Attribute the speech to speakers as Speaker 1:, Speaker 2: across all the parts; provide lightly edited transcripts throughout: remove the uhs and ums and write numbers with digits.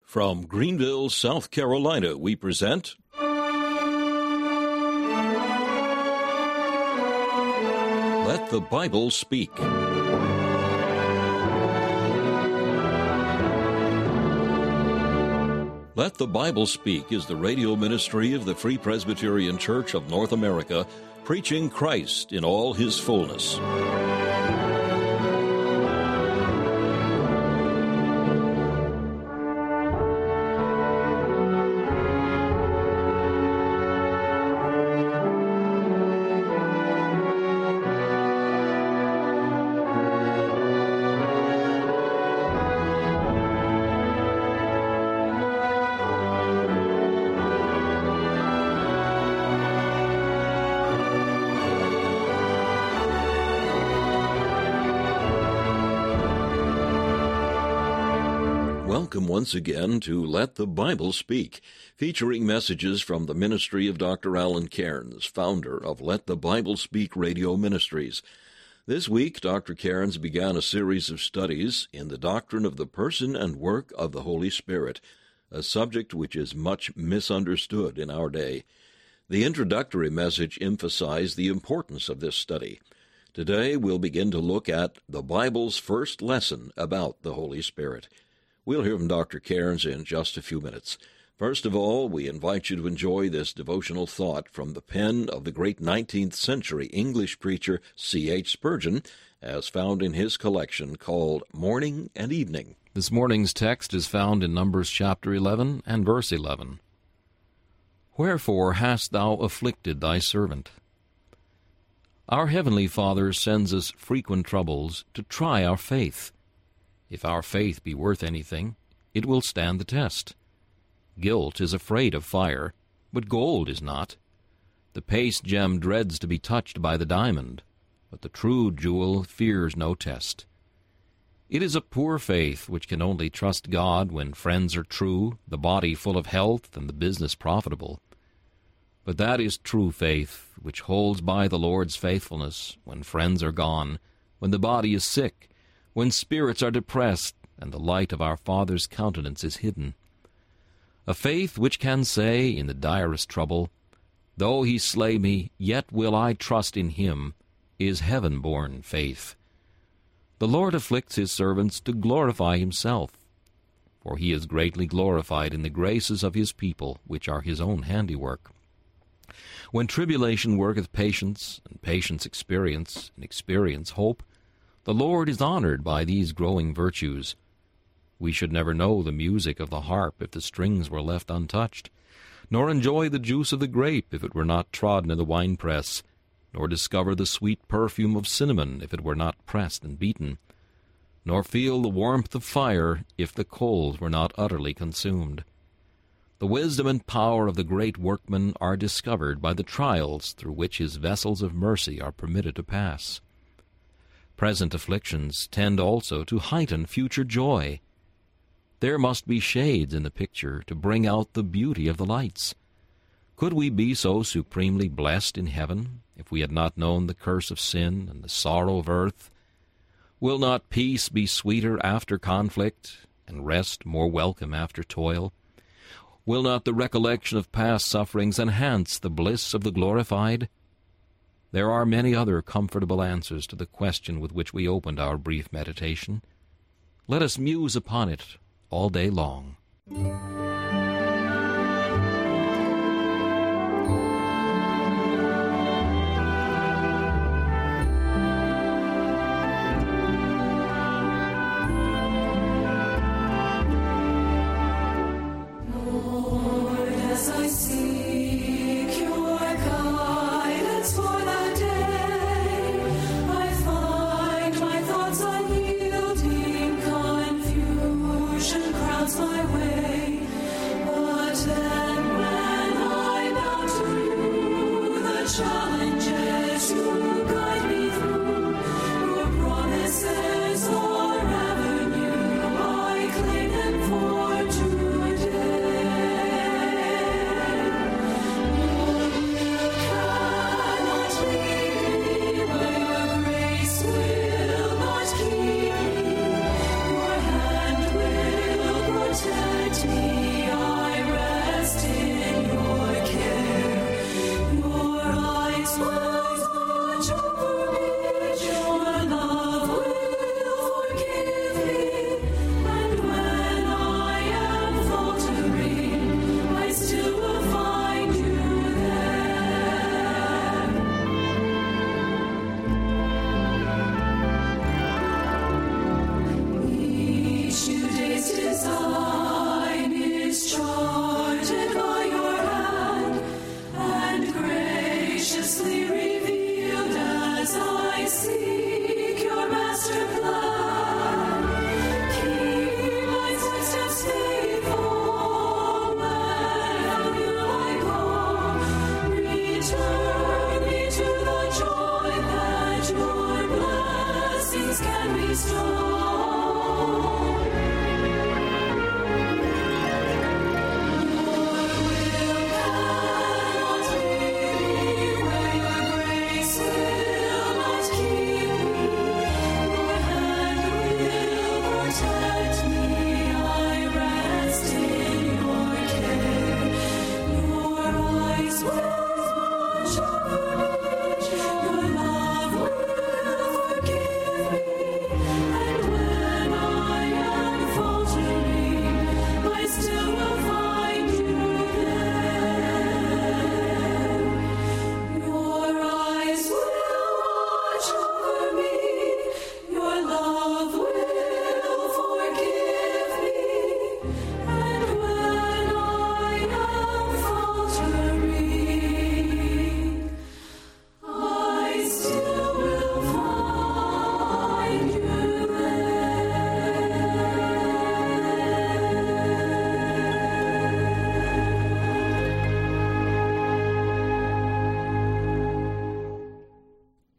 Speaker 1: From Greenville, South Carolina, we present Let the Bible Speak. Let the Bible Speak is the radio ministry of the Free Presbyterian Church of North America, preaching Christ in all his fullness. Welcome once again to Let the Bible Speak, featuring messages from the ministry of Dr. Alan Cairns, founder of Let the Bible Speak Radio Ministries. This week, Dr. Cairns began a series of studies in the doctrine of the person and work of the Holy Spirit, a subject which is much misunderstood in our day. The introductory message emphasized the importance of this study. Today, we'll begin to look at the Bible's first lesson about the Holy Spirit. We'll hear from Dr. Cairns in just a few minutes. First of all, we invite you to enjoy this devotional thought from the pen of the great 19th century English preacher C.H. Spurgeon, as found in his collection called Morning and Evening.
Speaker 2: This morning's text is found in Numbers chapter 11 and verse 11. Wherefore hast thou afflicted thy servant? Our Heavenly Father sends us frequent troubles to try our faith. If our faith be worth anything, it will stand the test. Guilt is afraid of fire, but gold is not. The paste gem dreads to be touched by the diamond, but the true jewel fears no test. It is a poor faith which can only trust God when friends are true, the body full of health, and the business profitable. But that is true faith, which holds by the Lord's faithfulness when friends are gone, when the body is sick, when spirits are depressed, and the light of our Father's countenance is hidden. A faith which can say in the direst trouble, Though he slay me, yet will I trust in him, is heaven-born faith. The Lord afflicts his servants to glorify himself, for he is greatly glorified in the graces of his people, which are his own handiwork. When tribulation worketh patience, and patience experience, and experience hope, the Lord is honored by these growing virtues. We should never know the music of the harp if the strings were left untouched, nor enjoy the juice of the grape if it were not trodden in the winepress, nor discover the sweet perfume of cinnamon if it were not pressed and beaten, nor feel the warmth of fire if the coals were not utterly consumed. The wisdom and power of the great workman are discovered by the trials through which his vessels of mercy are permitted to pass. Present afflictions tend also to heighten future joy. There must be shades in the picture to bring out the beauty of the lights. Could we be so supremely blessed in heaven if we had not known the curse of sin and the sorrow of earth? Will not peace be sweeter after conflict, and rest more welcome after toil? Will not the recollection of past sufferings enhance the bliss of the glorified? There are many other comfortable answers to the question with which we opened our brief meditation. Let us muse upon it all day long.
Speaker 3: My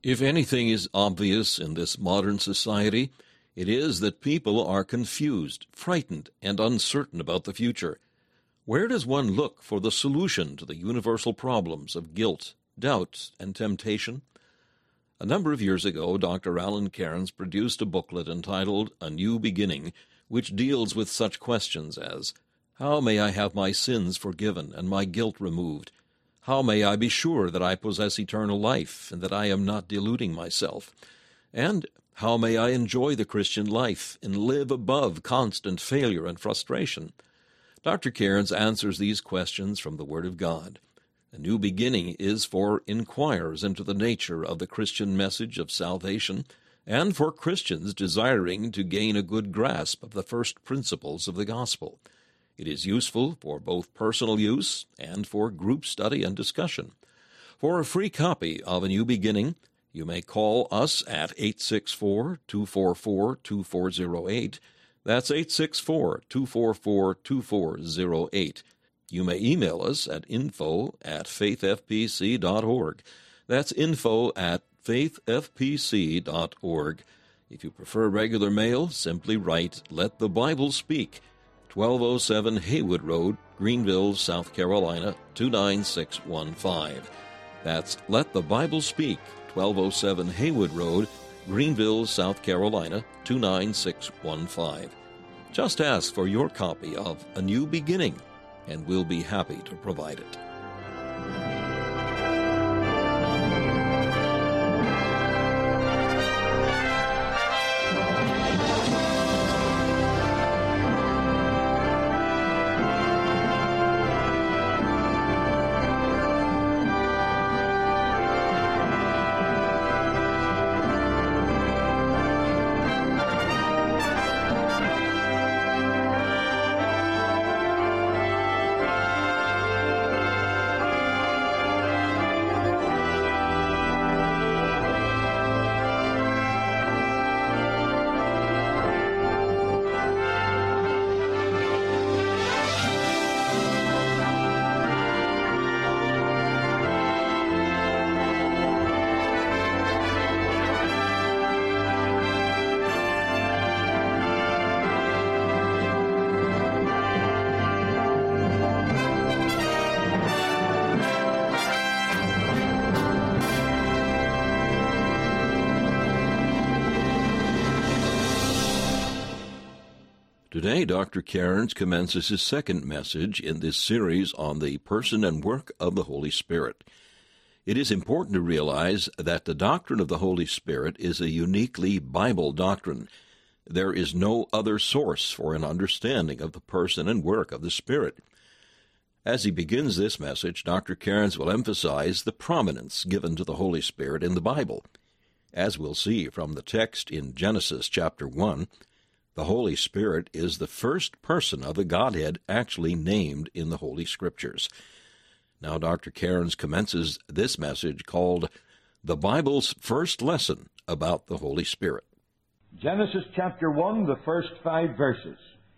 Speaker 1: If anything is obvious in this modern society, it is that people are confused, frightened, and uncertain about the future. Where does one look for the solution to the universal problems of guilt, doubt, and temptation? A number of years ago, Dr. Alan Cairns produced a booklet entitled A New Beginning, which deals with such questions as, how may I have my sins forgiven and my guilt removed? How may I be sure that I possess eternal life and that I am not deluding myself? And how may I enjoy the Christian life and live above constant failure and frustration? Dr. Cairns answers these questions from the Word of God. A New Beginning is for inquirers into the nature of the Christian message of salvation and for Christians desiring to gain a good grasp of the first principles of the gospel. It is useful for both personal use and for group study and discussion. For a free copy of A New Beginning, you may call us at 864-244-2408. That's 864-244-2408. You may email us at info@faithfpc.org. That's info@faithfpc.org. If you prefer regular mail, simply write Let the Bible Speak, 1207 Haywood Road, Greenville, South Carolina, 29615. That's Let the Bible Speak, 1207 Haywood Road, Greenville, South Carolina, 29615. Just ask for your copy of A New Beginning, and we'll be happy to provide it. Today, Dr. Cairns commences his second message in this series on the person and work of the Holy Spirit. It is important to realize that the doctrine of the Holy Spirit is a uniquely Bible doctrine. There is no other source for an understanding of the person and work of the Spirit. As he begins this message, Dr. Cairns will emphasize the prominence given to the Holy Spirit in the Bible. As we'll see from the text in Genesis chapter 1, the Holy Spirit is the first person of the Godhead actually named in the Holy Scriptures. Now Dr. Cairns commences this message called The Bible's First Lesson About the Holy Spirit.
Speaker 3: Genesis chapter 1, the first 5 verses.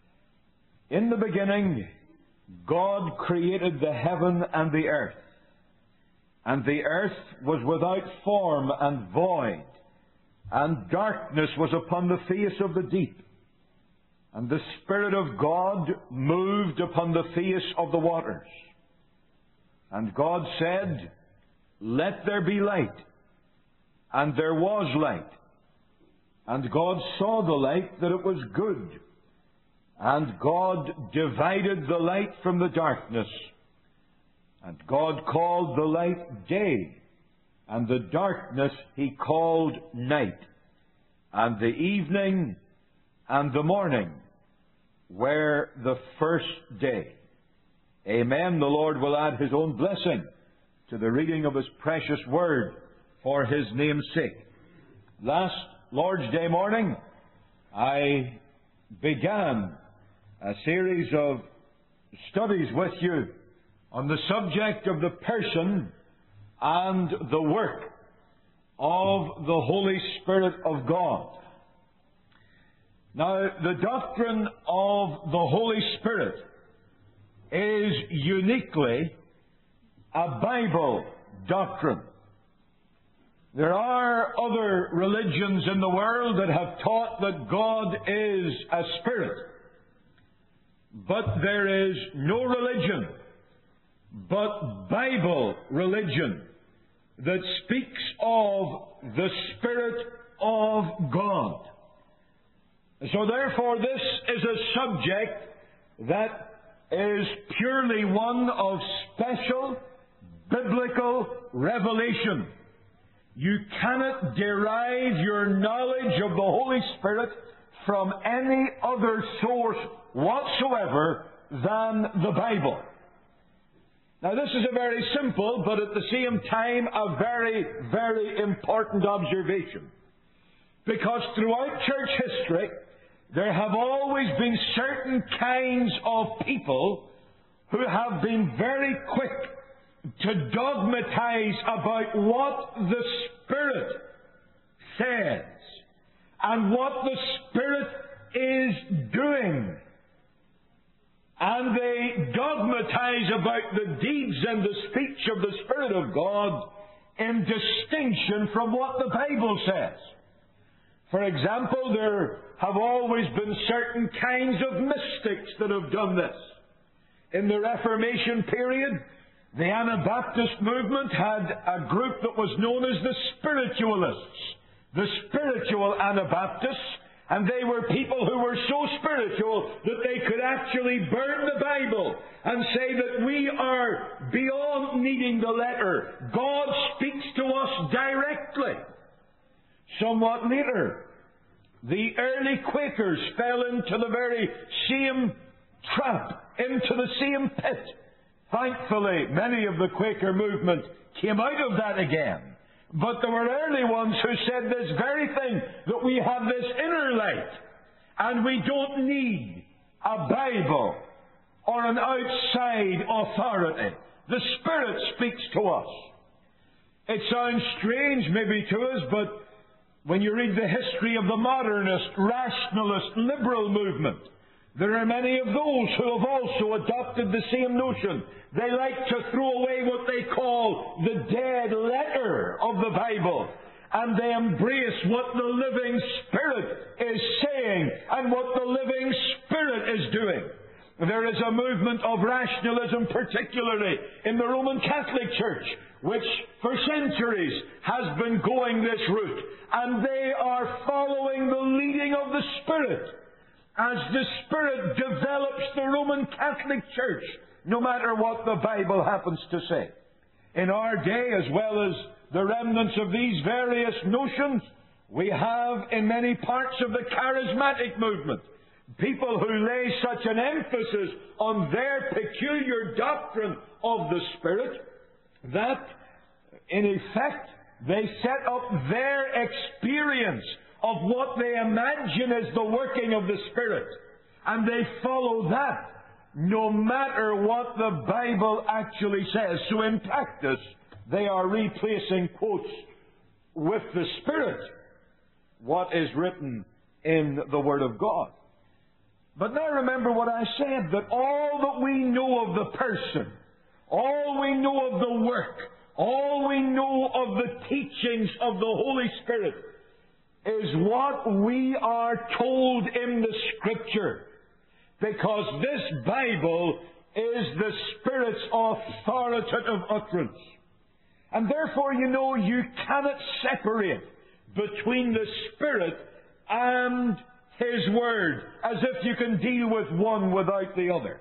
Speaker 3: In the beginning, God created the heaven and the earth. And the earth was without form and void, and darkness was upon the face of the deep. And the Spirit of God moved upon the face of the waters. And God said, Let there be light. And there was light. And God saw the light, that it was good. And God divided the light from the darkness. And God called the light day, and the darkness He called night. And the evening and the morning were the first day. Amen. The Lord will add His own blessing to the reading of His precious Word for His name's sake. Last Lord's Day morning, I began a series of studies with you on the subject of the person and the work of the Holy Spirit of God. Now, the doctrine of the Holy Spirit is uniquely a Bible doctrine. There are other religions in the world that have taught that God is a spirit. But there is no religion but Bible religion that speaks of the Spirit of God. So therefore this is a subject that is purely one of special biblical revelation. You cannot derive your knowledge of the Holy Spirit from any other source whatsoever than the Bible. Now this is a very simple, but at the same time a very, very important observation. Because throughout church history, there have always been certain kinds of people who have been very quick to dogmatize about what the Spirit says and what the Spirit is doing. And they dogmatize about the deeds and the speech of the Spirit of God in distinction from what the Bible says. For example, there have always been certain kinds of mystics that have done this. In the Reformation period, the Anabaptist movement had a group that was known as the Spiritualists, the spiritual Anabaptists, and they were people who were so spiritual that they could actually burn the Bible and say that we are beyond needing the letter. God speaks to us directly. Somewhat later, the early Quakers fell into the very same trap, into the same pit. Thankfully, many of the Quaker movement came out of that again. But there were early ones who said this very thing, that we have this inner light, and we don't need a Bible or an outside authority. The Spirit speaks to us. It sounds strange maybe to us, but when you read the history of the modernist, rationalist, liberal movement, there are many of those who have also adopted the same notion. They like to throw away what they call the dead letter of the Bible, and they embrace what the living Spirit is saying and what the living Spirit is doing. There is a movement of rationalism, particularly in the Roman Catholic Church, which for centuries has been going this route, and they are following the leading of the Spirit as the Spirit develops the Roman Catholic Church, no matter what the Bible happens to say. In our day, as well as the remnants of these various notions, we have in many parts of the charismatic movement people who lay such an emphasis on their peculiar doctrine of the Spirit that, in effect, they set up their experience of what they imagine is the working of the Spirit, and they follow that no matter what the Bible actually says. So in practice, they are replacing quotes with the Spirit, what is written in the Word of God. But now remember what I said, that all that we know of the person, all we know of the work, all we know of the teachings of the Holy Spirit is what we are told in the Scripture. Because this Bible is the Spirit's authoritative utterance. And therefore, you know, you cannot separate between the Spirit and His Word, as if you can deal with one without the other.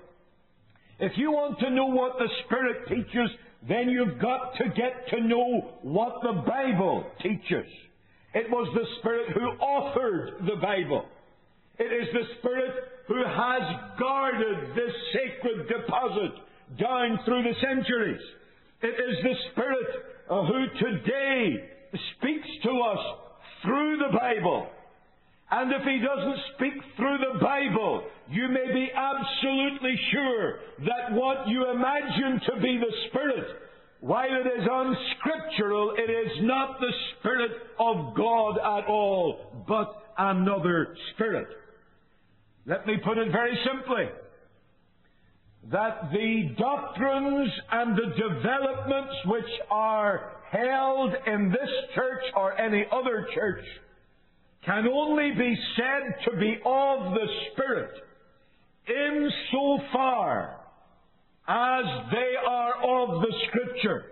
Speaker 3: If you want to know what the Spirit teaches, then you've got to get to know what the Bible teaches. It was the Spirit who authored the Bible. It is the Spirit who has guarded this sacred deposit down through the centuries. It is the Spirit who today speaks to us through the Bible. And if He doesn't speak through the Bible, you may be absolutely sure that what you imagine to be the Spirit, while it is unscriptural, it is not the Spirit of God at all, but another Spirit. Let me put it very simply, that the doctrines and the developments which are held in this church or any other church can only be said to be of the Spirit insofar as they are of the Scripture.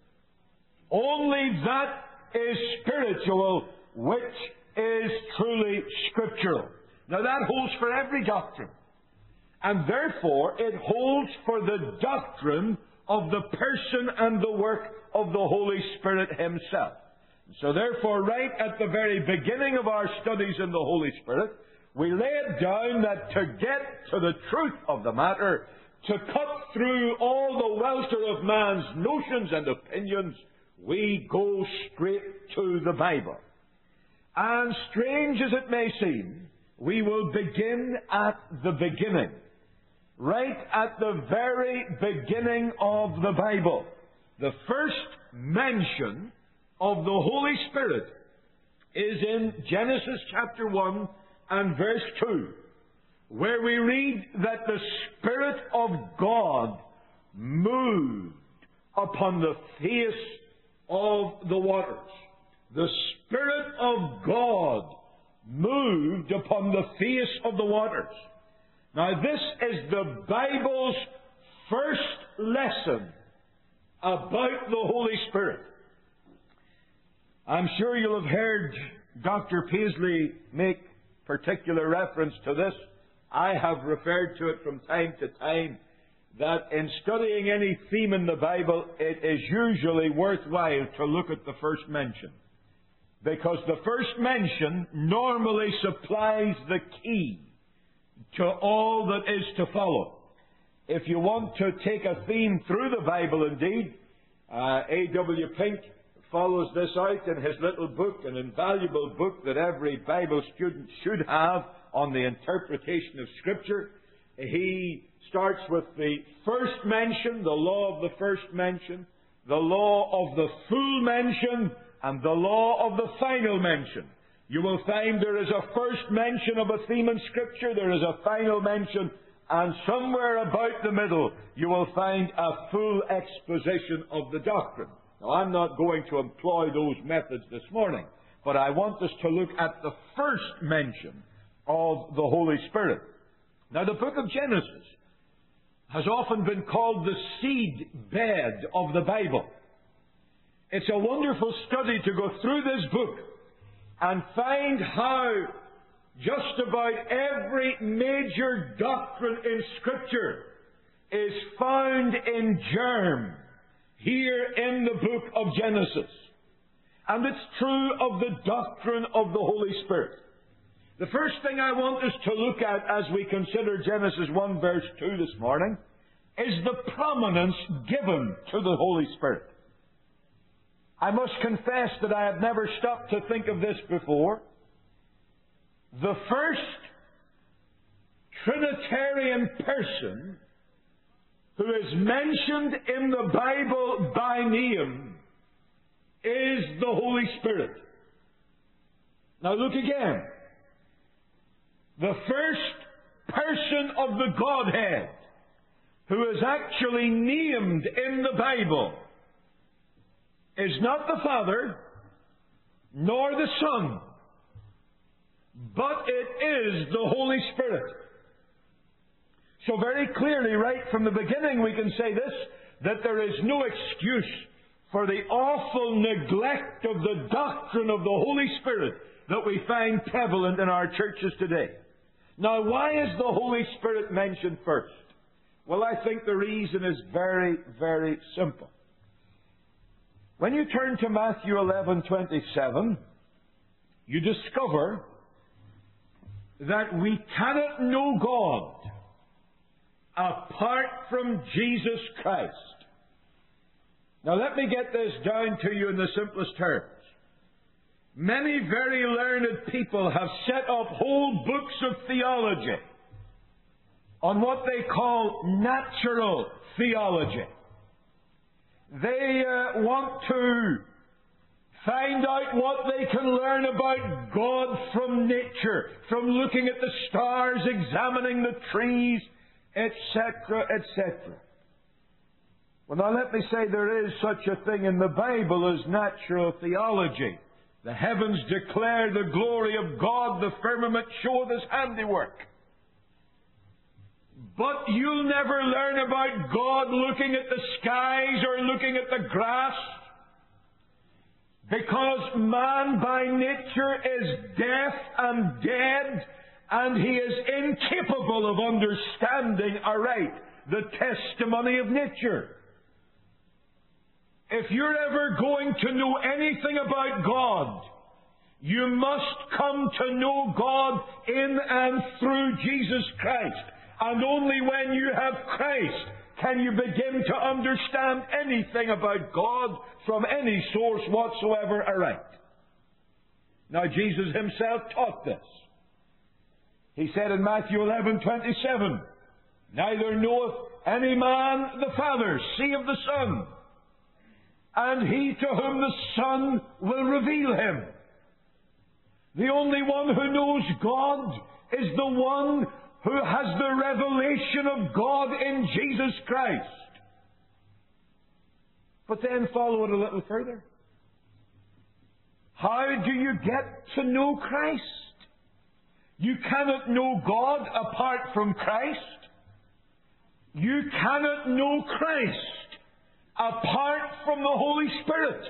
Speaker 3: Only that is spiritual which is truly scriptural. Now that holds for every doctrine. And therefore it holds for the doctrine of the person and the work of the Holy Spirit Himself. So therefore, right at the very beginning of our studies in the Holy Spirit, we laid down that to get to the truth of the matter, to cut through all the welter of man's notions and opinions, we go straight to the Bible. And strange as it may seem, we will begin at the beginning. Right at the very beginning of the Bible. The first mention of the Holy Spirit is in Genesis chapter 1 and verse 2, where we read that the Spirit of God moved upon the face of the waters. The Spirit of God moved upon the face of the waters. Now this is the Bible's first lesson about the Holy Spirit. I'm sure you'll have heard Dr. Paisley make particular reference to this. I have referred to it from time to time, that in studying any theme in the Bible, it is usually worthwhile to look at the first mention. Because the first mention normally supplies the key to all that is to follow. If you want to take a theme through the Bible indeed, A.W. Pink follows this out in his little book, an invaluable book that every Bible student should have on the interpretation of Scripture. He starts with the first mention, the law of the first mention, the law of the full mention, and the law of the final mention. You will find there is a first mention of a theme in Scripture, there is a final mention, and somewhere about the middle you will find a full exposition of the doctrine. Now, I'm not going to employ those methods this morning, but I want us to look at the first mention of the Holy Spirit. Now, the book of Genesis has often been called the seed bed of the Bible. It's a wonderful study to go through this book and find how just about every major doctrine in Scripture is found in germ here in the book of Genesis. And it's true of the doctrine of the Holy Spirit. The first thing I want us to look at as we consider Genesis 1 verse 2 this morning is the prominence given to the Holy Spirit. I must confess that I have never stopped to think of this before. The first Trinitarian person who is mentioned in the Bible by name is the Holy Spirit. Now look again. The first person of the Godhead who is actually named in the Bible is not the Father, nor the Son, but it is the Holy Spirit. So very clearly, right from the beginning, we can say this, that there is no excuse for the awful neglect of the doctrine of the Holy Spirit that we find prevalent in our churches today. Now, why is the Holy Spirit mentioned first? Well, I think the reason is very, very simple. When you turn to Matthew 11:27, you discover that we cannot know God apart from Jesus Christ. Now let me get this down to you in the simplest terms. Many very learned people have set up whole books of theology on what they call natural theology. They want to find out what they can learn about God from nature, from looking at the stars, examining the trees, etc., etc. Well, now let me say there is such a thing in the Bible as natural theology. The heavens declare the glory of God, the firmament showeth His handiwork. But you'll never learn about God looking at the skies or looking at the grass, because man by nature is deaf and dead, and he is incapable of understanding aright the testimony of nature. If you're ever going to know anything about God, you must come to know God in and through Jesus Christ. And only when you have Christ can you begin to understand anything about God from any source whatsoever aright. Now, Jesus Himself taught this. He said in Matthew 11:27, neither knoweth any man the Father, save the Son, and he to whom the Son will reveal Him. The only one who knows God is the one who has the revelation of God in Jesus Christ. But then follow it a little further. How do you get to know Christ? You cannot know God apart from Christ. You cannot know Christ apart from the Holy Spirit.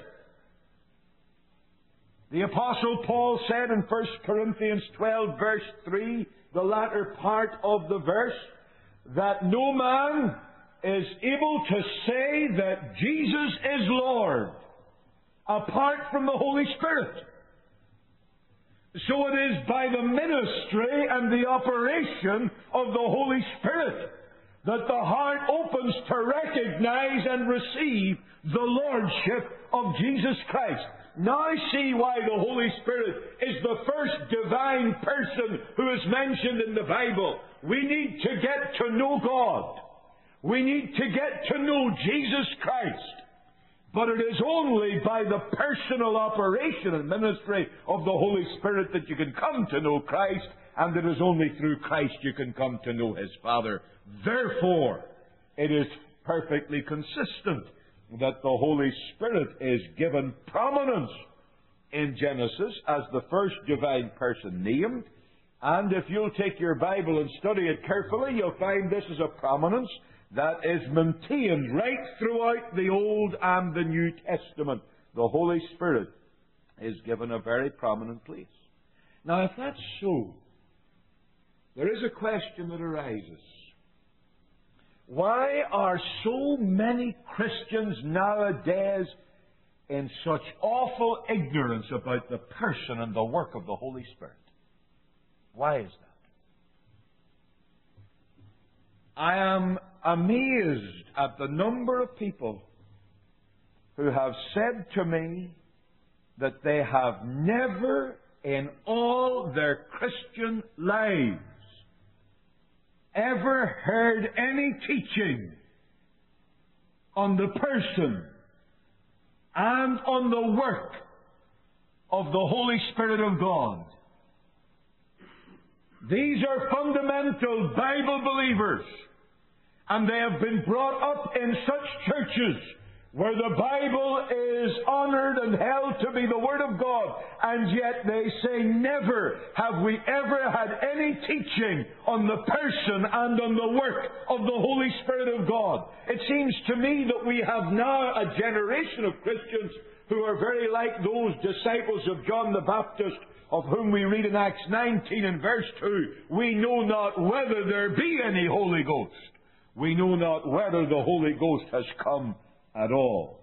Speaker 3: The Apostle Paul said in 1 Corinthians 12 verse 3, the latter part of the verse, that no man is able to say that Jesus is Lord apart from the Holy Spirit. So it is by the ministry and the operation of the Holy Spirit that the heart opens to recognize and receive the Lordship of Jesus Christ. Now see why the Holy Spirit is the first divine person who is mentioned in the Bible. We need to get to know God. We need to get to know Jesus Christ. But it is only by the personal operation and ministry of the Holy Spirit that you can come to know Christ, and it is only through Christ you can come to know His Father. Therefore, it is perfectly consistent that the Holy Spirit is given prominence in Genesis as the first divine person named. And if you'll take your Bible and study it carefully, you'll find this is a prominence that is maintained right throughout the Old and the New Testament. The Holy Spirit is given a very prominent place. Now, if that's so, there is a question that arises. Why are so many Christians nowadays in such awful ignorance about the person and the work of the Holy Spirit? Why is that? I am amazed at the number of people who have said to me that they have never in all their Christian lives ever heard any teaching on the person and on the work of the Holy Spirit of God. These are fundamental Bible believers, and they have been brought up in such churches where the Bible is honored and held to be the Word of God, and yet they say, never have we ever had any teaching on the person and on the work of the Holy Spirit of God. It seems to me that we have now a generation of Christians who are very like those disciples of John the Baptist, of whom we read in Acts 19 and verse 2, we know not whether there be any Holy Ghost. We know not whether the Holy Ghost has come at all.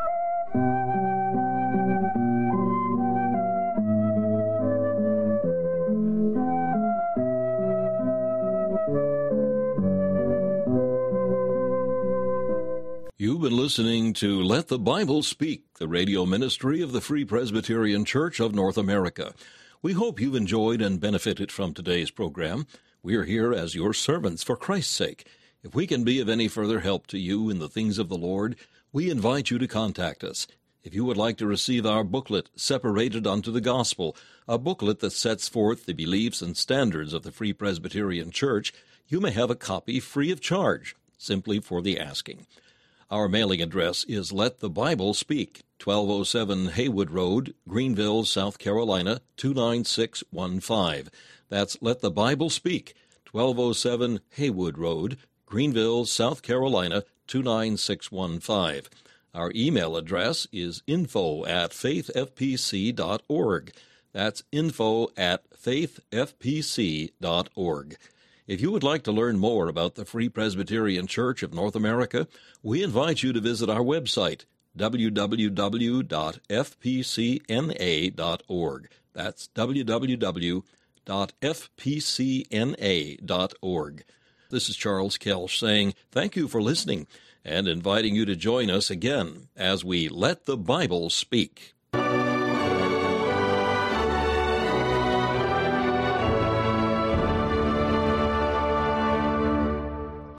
Speaker 1: You've been listening to Let the Bible Speak, the radio ministry of the Free Presbyterian Church of North America. We hope you've enjoyed and benefited from today's program. We are here as your servants for Christ's sake. If we can be of any further help to you in the things of the Lord, we invite you to contact us. If you would like to receive our booklet, Separated unto the Gospel, a booklet that sets forth the beliefs and standards of the Free Presbyterian Church, you may have a copy free of charge, simply for the asking. Our mailing address is Let the Bible Speak, 1207 Haywood Road, Greenville, South Carolina, 29615. That's Let the Bible Speak, 1207 Haywood Road, Greenville, South Carolina, 29615. Our email address is info@faithfpc.org. That's info@faithfpc.org. If you would like to learn more about the Free Presbyterian Church of North America, we invite you to visit our website, www.fpcna.org. That's www.fpcna.org. This is Charles Kelsch saying thank you for listening and inviting you to join us again as we Let the Bible Speak.